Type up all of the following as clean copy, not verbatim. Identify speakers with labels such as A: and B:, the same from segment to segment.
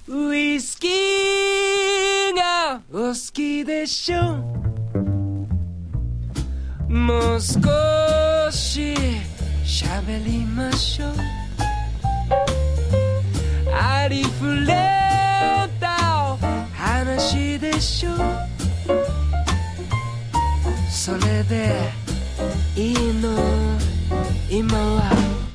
A: ウイスキーがお好きでしょ。もう少し喋りましょう。ありふれた話でしょ。それでいいの今は。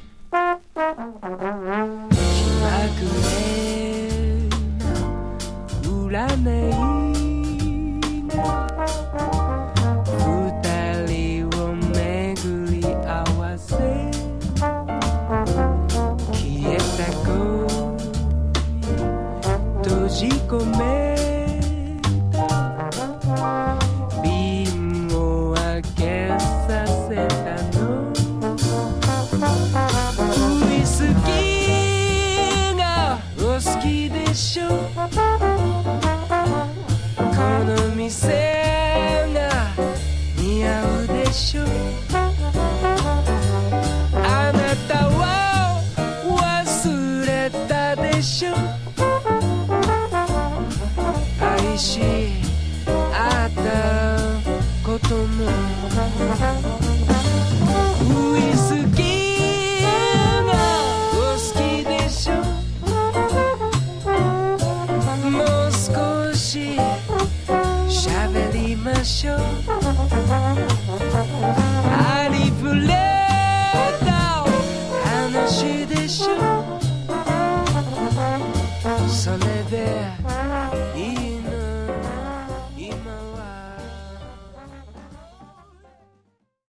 A: 気まぐれな占いが二人を巡り合わせ、消えた声閉じ込めた瓶を開けさせたの。ウイスキーがお好きでしょ。この店が似合うでしょ。あなたは忘れたでしょ。